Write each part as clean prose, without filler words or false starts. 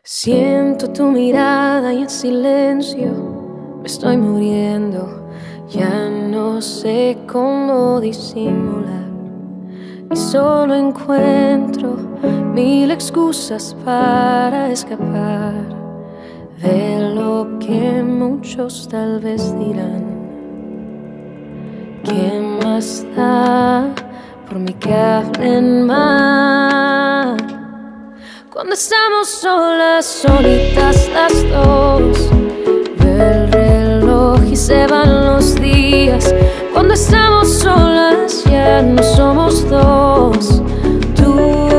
Siento tu mirada y en silencio me estoy muriendo. Ya no sé cómo disimular y solo encuentro mil excusas para escapar de lo que muchos tal vez dirán. ¿Qué más da por mí que hablen mal? Cuando estamos solas, solitas las dos, veo el reloj y se van los días. Cuando estamos solas ya no somos dos. Tú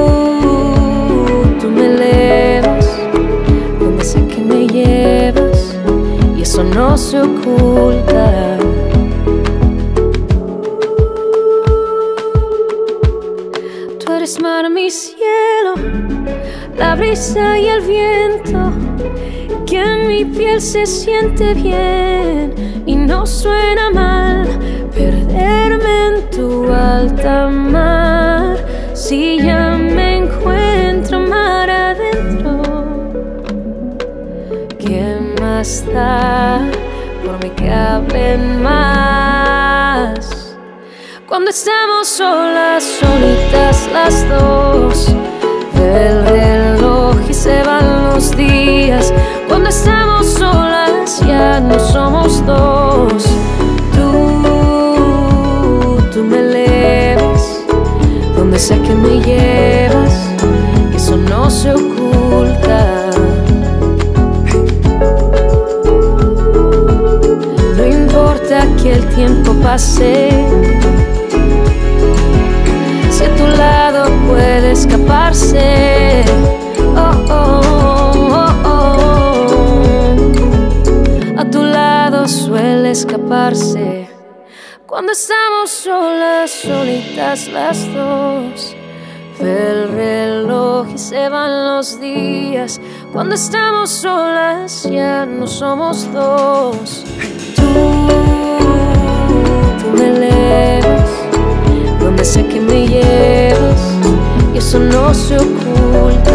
me elevas, donde sé que me llevas, y eso no se oculta. Tú eres mar, mi cielo, la brisa y el viento, que en mi piel se siente bien y no suena mal perderme en tu alta mar. Si ya me encuentro mar adentro, ¿qué más da por mí que hablen más? Cuando estamos solas, solitas las dos, el reloj y se van los días. Cuando estamos solas ya no somos dos. Tú me elevas, donde sea que me llevas, y eso no se oculta. No importa que el tiempo pase, si a tu lado puede escaparse. Oh, oh, oh, oh. A tu lado suele escaparse. Cuando estamos solas, solitas las dos, ve el reloj y se van los días. Cuando estamos solas ya no somos dos. Tú me elevas, donde sé que me llevas, y eso no se oculta.